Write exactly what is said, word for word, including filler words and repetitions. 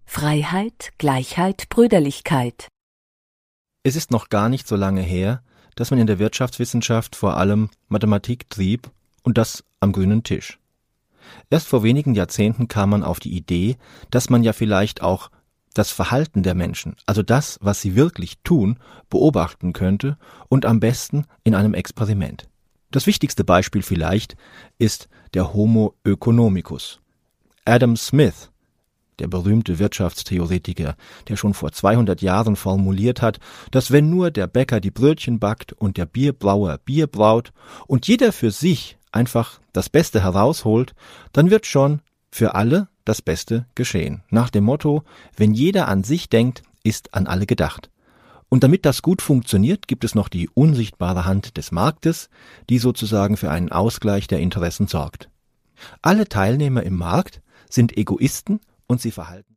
Freiheit, Gleichheit, Brüderlichkeit. Es ist noch gar nicht so lange her, dass man in der Wirtschaftswissenschaft vor allem Mathematik trieb und das am grünen Tisch. Erst vor wenigen Jahrzehnten kam man auf die Idee, dass man ja vielleicht auch das Verhalten der Menschen, also das, was sie wirklich tun, beobachten könnte und am besten in einem Experiment. Das wichtigste Beispiel vielleicht ist der Homo economicus. Adam Smith, der berühmte Wirtschaftstheoretiker, der schon vor zweihundert Jahren formuliert hat, dass wenn nur der Bäcker die Brötchen backt und der Bierbrauer Bier braut und jeder für sich einfach das Beste herausholt, dann wird schon für alle das Beste geschehen. Nach dem Motto, wenn jeder an sich denkt, ist an alle gedacht. Und damit das gut funktioniert, gibt es noch die unsichtbare Hand des Marktes, die sozusagen für einen Ausgleich der Interessen sorgt. Alle Teilnehmer im Markt sind Egoisten und sie verhalten